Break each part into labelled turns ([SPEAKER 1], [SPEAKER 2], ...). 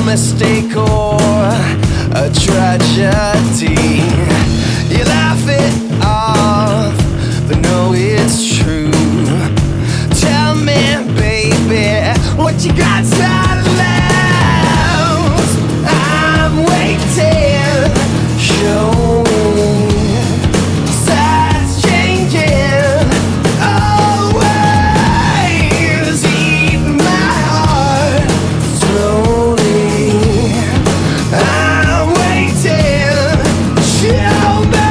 [SPEAKER 1] mistake or a tragedy. You laugh it off, but no, it's true. Tell me, baby, what you got to lose? I'm waiting. Show me. Sides changing. Always eat my heart slowly. I'm waiting. Show me.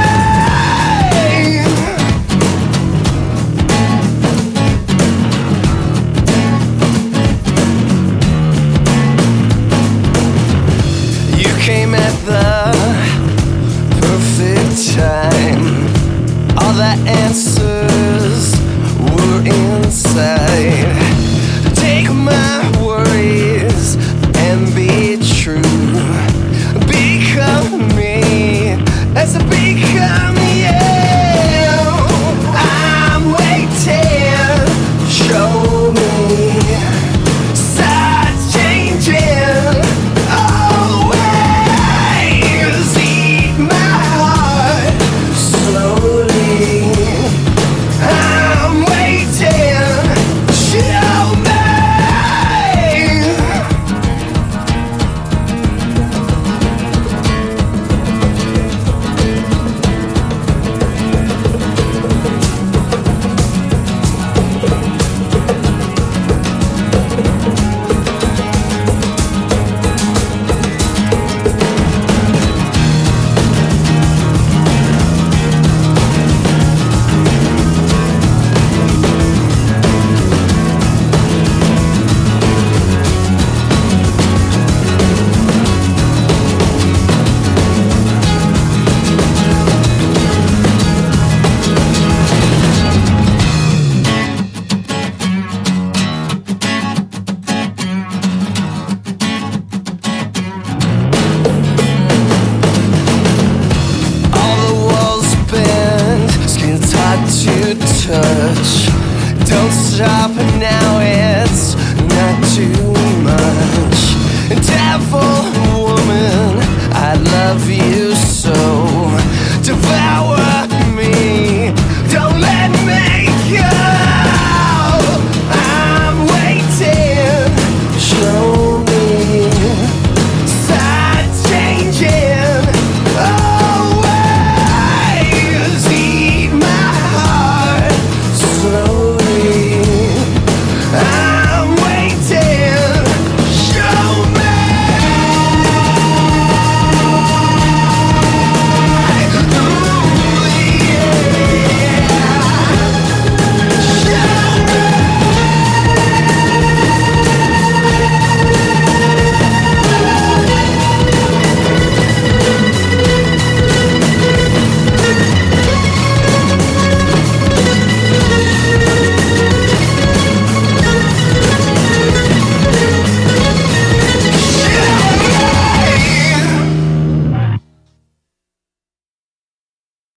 [SPEAKER 1] You came at the perfect time. All the answers were inside. Take my worries and be true. Become me as I become you. I'm waiting. Show me. Sides changing. Always eat my heart slowly. I'm waiting. Show me. To touch. Don't stop now, it's not too much. Devil